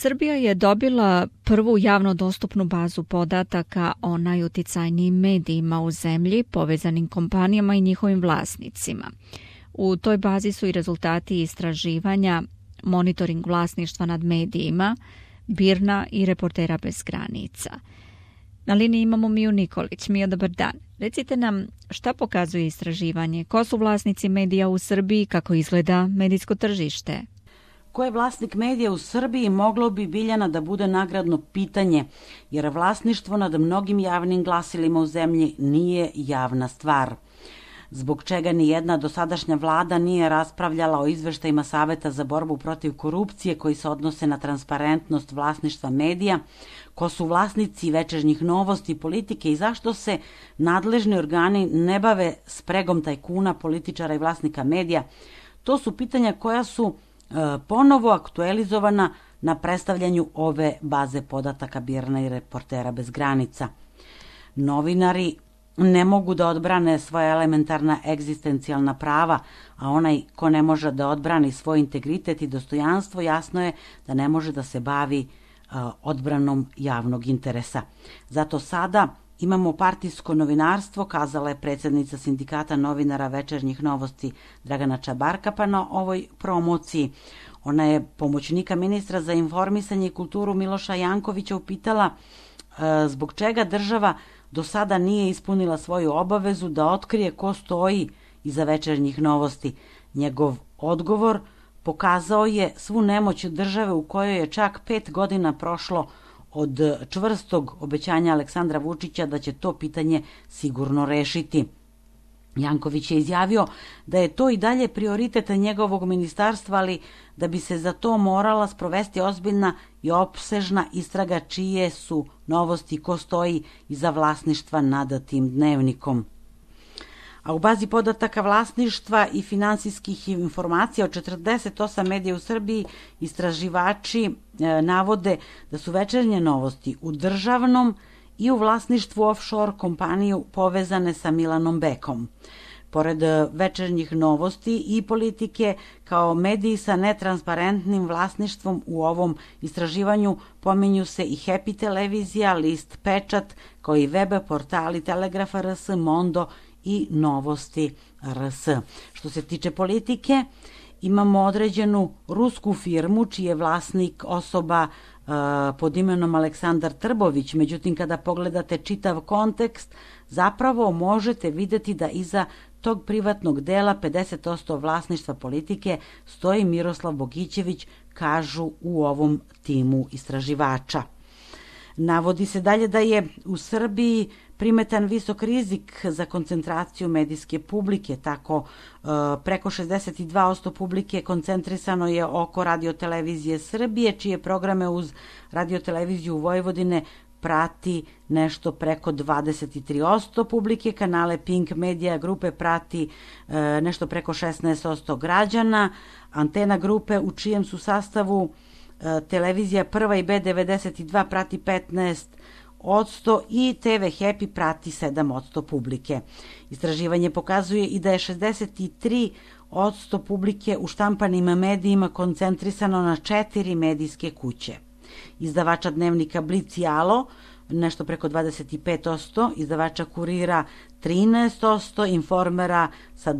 Srbija je dobila prvu javno dostupnu bazu podataka o najuticajnijim medijima u zemlji, povezanim kompanijama i njihovim vlasnicima. U toj bazi su i rezultati istraživanja, monitoring vlasništva nad medijima, BIRN-a i Reportera bez granica. Na liniji imamo Miju Nikolić. Mija, dobar dan. Recite nam šta pokazuje istraživanje, ko su vlasnici medija u Srbiji, kako izgleda medijsko tržište? Ko je vlasnik medija u Srbiji moglo bi, Biljana, da bude nagradno pitanje, jer vlasništvo nad mnogim javnim glasilima u zemlji nije javna stvar. Zbog čega ni jedna dosadašnja vlada nije raspravljala o izveštajima Saveta za borbu protiv korupcije koji se odnose na transparentnost vlasništva medija, ko su vlasnici Večernjih novosti, Politike i zašto se nadležni organi ne bave spregom tajkuna, političara i vlasnika medija, to su pitanja koja su ponovo aktualizovana na predstavljanju ove baze podataka BIRN-a i Reportera bez granica. Novinari ne mogu da odbrane svoja elementarna egzistencijalna prava, a onaj ko ne može da odbrani svoj integritet i dostojanstvo, jasno je da ne može da se bavi odbranom javnog interesa. Zato sada imamo partijsko novinarstvo, kazala je predsjednica Sindikata novinara Večernjih novosti Dragana Čabarkapa na ovoj promociji. Ona je pomoćnika ministra za informisanje i kulturu Miloša Jankovića upitala zbog čega država do sada nije ispunila svoju obavezu da otkrije ko stoji iza Večernjih novosti. Njegov odgovor pokazao je svu nemoć države u kojoj je čak 5 godina prošlo od čvrstog obećanja Aleksandra Vučića da će to pitanje sigurno rešiti. Janković je izjavio da je to i dalje prioritet njegovog ministarstva, ali da bi se za to morala sprovesti ozbiljna i opsežna istraga čije su novosti, ko stoji iza vlasništva nad tim dnevnikom. A u bazi podataka vlasništva i finansijskih informacija od 48 medija u Srbiji istraživači navode da su Večernje novosti u državnom i u vlasništvu offshore kompaniju povezane sa Milanom Bekom. Pored Večernjih novosti i Politike, kao mediji sa netransparentnim vlasništvom u ovom istraživanju pominju se i Happy televizija, List Pečat, kao i web portali Telegraf RS, Mondo i Novosti RS. Što se tiče Politike, imamo određenu rusku firmu čiji je vlasnik osoba pod imenom Aleksandar Trbović, međutim kada pogledate čitav kontekst, zapravo možete videti da iza tog privatnog dela 50% vlasništva Politike stoji Miroslav Bogićević, kažu u ovom timu istraživača. Navodi se dalje da je u Srbiji primetan visok rizik za koncentraciju medijske publike, tako preko 62% publike koncentrisano je oko Radiotelevizije Srbije, čije programe uz Radioteleviziju Vojvodine prati nešto preko 23% publike, kanale Pink Media grupe prati nešto preko 16% građana, Antena grupe u čijem su sastavu televizija Prva i B92 prati 15% i TV Happy prati 7% publike. Istraživanje pokazuje i da je 63% publike u štampanim medijima koncentrisano na 4 medijske kuće. Izdavača dnevnika Blic i Alo nešto preko 25%, izdavača Kurira 13%, Informera sa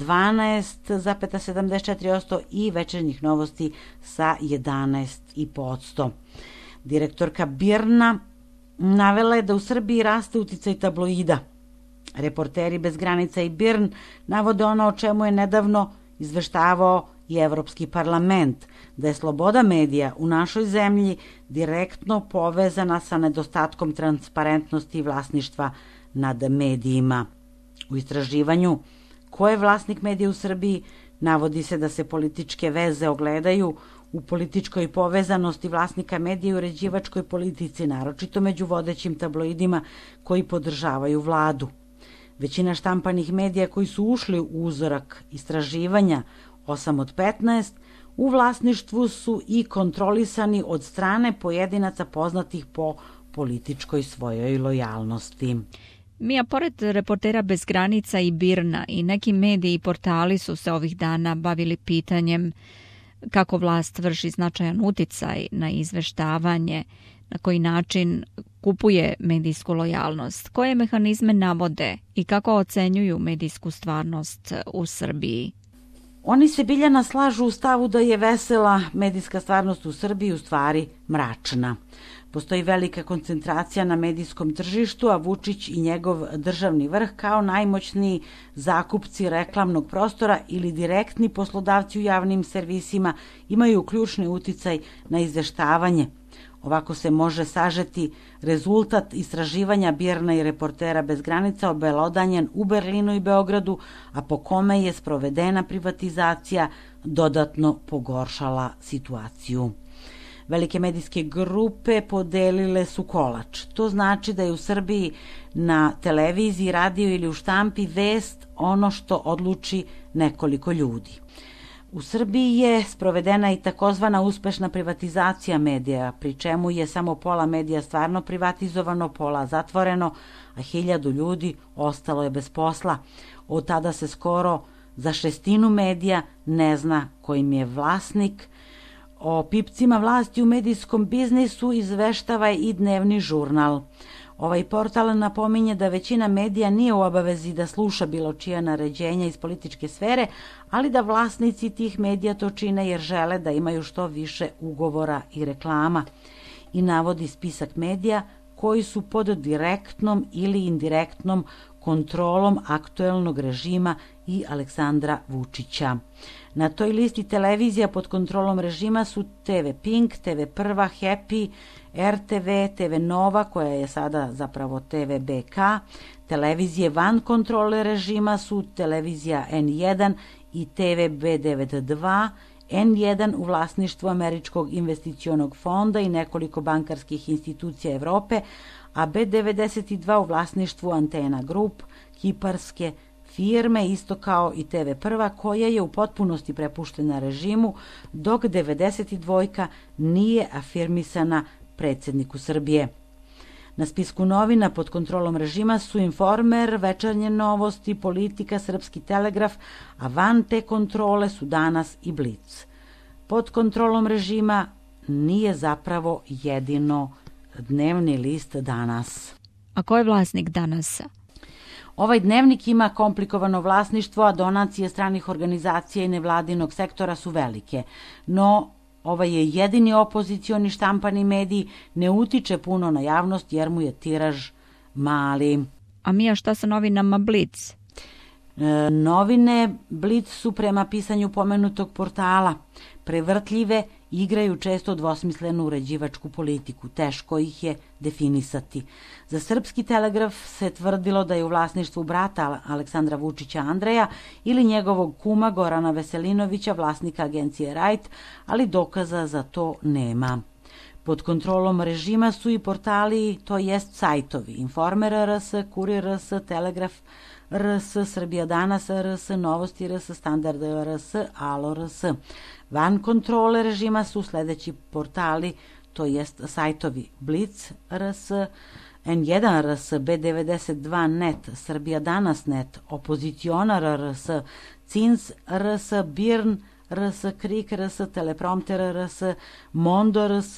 12,74% i Večernjih novosti sa 11,5%. Direktorka BIRN-a navela je da u Srbiji raste uticaj tabloida. Reporteri bez granica i BIRN navode ono o čemu je nedavno izveštavao i Evropski parlament, da je sloboda medija u našoj zemlji direktno povezana sa nedostatkom transparentnosti i vlasništva nad medijima. U istraživanju ko je vlasnik medija u Srbiji navodi se da se političke veze ogledaju u političkoj povezanosti vlasnika medija i uređivačkoj politici, naročito među vodećim tabloidima koji podržavaju vladu. Većina štampanih medija koji su ušli u uzorak istraživanja 8 od 15, u vlasništvu su i kontrolisani od strane pojedinaca poznatih po političkoj svojoj lojalnosti. Mija, pored Reportera bez granica i BIRN-a i neki mediji i portali su se ovih dana bavili pitanjem kako vlast vrši značajan uticaj na izveštavanje, na koji način kupuje medijsku lojalnost, koje mehanizme navode i kako ocenjuju medijsku stvarnost u Srbiji. Oni se, Biljana, slažu u stavu da je vesela medijska stvarnost u Srbiji u stvari mračna. Postoji velika koncentracija na medijskom tržištu, a Vučić i njegov državni vrh kao najmoćniji zakupci reklamnog prostora ili direktni poslodavci u javnim servisima imaju ključni uticaj na izveštavanje. Ovako se može sažeti rezultat istraživanja Bjerna i Reportera bez granica obelodanjen u Berlinu i Beogradu, a po kome je sprovedena privatizacija dodatno pogoršala situaciju. Velike medijske grupe podelile su kolač. To znači da je u Srbiji na televiziji, radiju ili u štampi vest ono što odluči nekoliko ljudi. U Srbiji je sprovedena i takozvana uspešna privatizacija medija, pri čemu je samo pola medija stvarno privatizovano, pola zatvoreno, a 1000 ljudi ostalo je bez posla. Od tada se skoro za 1/6 medija ne zna kojim je vlasnik. O pipcima vlasti u medijskom biznisu izveštava i dnevni žurnal. Ovaj portal napominje da većina medija nije u obavezi da sluša bilo čija naređenja iz političke sfere, ali da vlasnici tih medija to čine jer žele da imaju što više ugovora i reklama. I navodi spisak medija koji su pod direktnom ili indirektnom kontrolom aktuelnog režima i Aleksandra Vučića. Na toj listi televizija pod kontrolom režima su TV Pink, TV Prva, Happy, RTV, TV Nova, koja je sada zapravo TV BK. Televizije van kontrole režima su televizija N1 i TV B92, N1 u vlasništvu Američkog investicionog fonda i nekoliko bankarskih institucija Evrope, a B92 u vlasništvu Antena Group, kiparske firme, isto kao i TV Prva, koja je u potpunosti prepuštena režimu, dok 92 nije afirmisana predsjedniku Srbije. Na spisku novina pod kontrolom režima su Informer, Večernje novosti, Politika, Srpski telegraf, a van te kontrole su Danas i Blic. Pod kontrolom režima nije zapravo jedino dnevni list Danas. A ko je vlasnik Danasa? Ovaj dnevnik ima komplikovano vlasništvo, a donacije stranih organizacija i nevladinog sektora su velike. No, ovaj je jedini opozicioni štampani medij, ne utiče puno na javnost jer mu je tiraž mali. A Mija, šta sa novinama Blic? Novine Blic su prema pisanju pomenutog portala prevrtljive, igraju često dvosmislenu uređivačku politiku, teško ih je definisati. Za Srpski telegraf se tvrdilo da je u vlasništvu brata Aleksandra Vučića Andreja ili njegovog kuma Gorana Veselinovića, vlasnika agencije Rajt, ali dokaza za to nema. Pod kontrolom režima su i portali, to jest sajtovi, Informer RS, Kurir RS, Telegraf RS, Srbija danas RS, Novosti RS, Standard RS, Alo RS. Van kontrole režima su sledeći portali, to jest sajtovi Blic RS, N1 RS, B92 net, Srbija danas net, Opozicionar RS, Cins RS, Birn RS, Krik RS, Teleprompter RS, Mondo RS,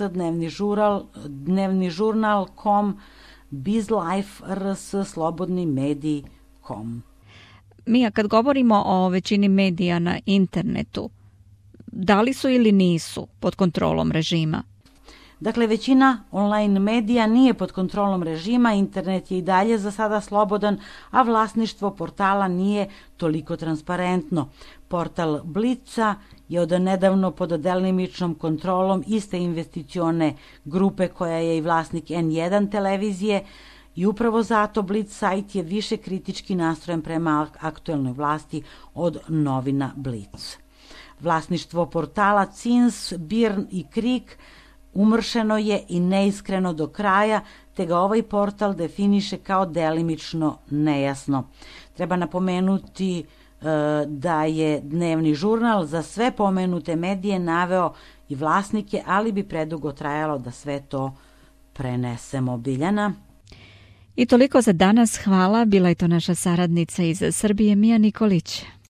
Dnevni žurnal .com, BizLife RS, Slobodni mediji .com. Mija, kad govorimo o većini medija na internetu, da li su ili nisu pod kontrolom režima? Dakle, većina online medija nije pod kontrolom režima, internet je i dalje za sada slobodan, a vlasništvo portala nije toliko transparentno. Portal Blica je od nedavno pod delimičnom kontrolom iste investicione grupe koja je i vlasnik N1 televizije i upravo zato Blic sajt je više kritički nastrojen prema aktuelnoj vlasti od novina Blic. Vlasništvo portala Cins, Birn i Krik umršeno je i neiskreno do kraja, te ga ovaj portal definiše kao delimično nejasno. Treba napomenuti da je dnevni žurnal za sve pomenute medije naveo i vlasnike, ali bi predugo trajalo da sve to prenesemo. Biljana. I toliko za danas. Hvala. Bila je to naša saradnica iz Srbije, Mija Nikolić.